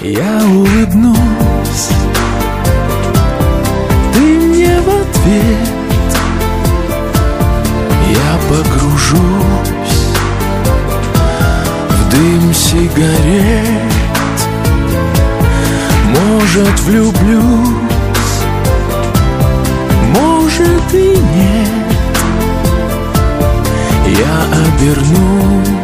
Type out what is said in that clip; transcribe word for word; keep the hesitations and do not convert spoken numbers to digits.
Я улыбнусь, ты мне в ответ. Я погружусь в дым сигарет. Может, влюблюсь, может и нет. Я обернусь